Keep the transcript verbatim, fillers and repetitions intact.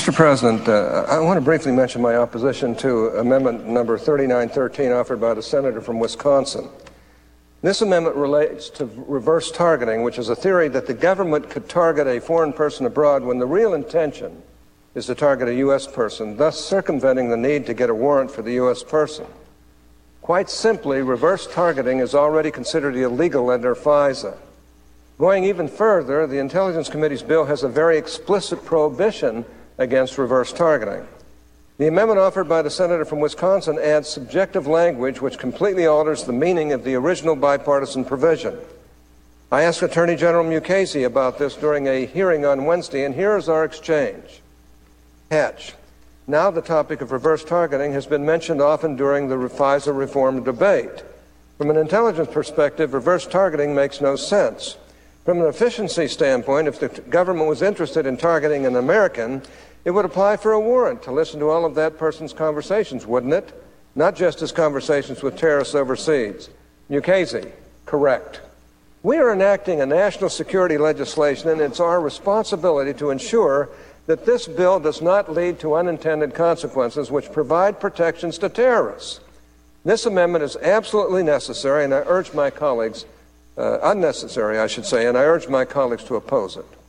Mister President, uh, I want to briefly mention my opposition to Amendment number thirty-nine thirteen offered by the senator from Wisconsin. This amendment relates to reverse targeting, which is a theory that the government could target a foreign person abroad when the real intention is to target a U S person, thus circumventing the need to get a warrant for the U S person. Quite simply, reverse targeting is already considered illegal under FISA. Going even further, the Intelligence Committee's bill has a very explicit prohibition against reverse targeting. The amendment offered by the senator from Wisconsin adds subjective language which completely alters the meaning of the original bipartisan provision. I asked Attorney General Mukasey about this during a hearing on Wednesday, and here is our exchange. Hatch, now the topic of reverse targeting has been mentioned often during the FISA reform debate. From an intelligence perspective, reverse targeting makes no sense. From an efficiency standpoint, if the government was interested in targeting an American, it would apply for a warrant to listen to all of that person's conversations, wouldn't it? Not just his conversations with terrorists overseas. Mukasey, correct. We are enacting a national security legislation, and it's our responsibility to ensure that this bill does not lead to unintended consequences which provide protections to terrorists. This amendment is absolutely necessary, and I urge my colleagues, uh, unnecessary, I should say, and I urge my colleagues to oppose it.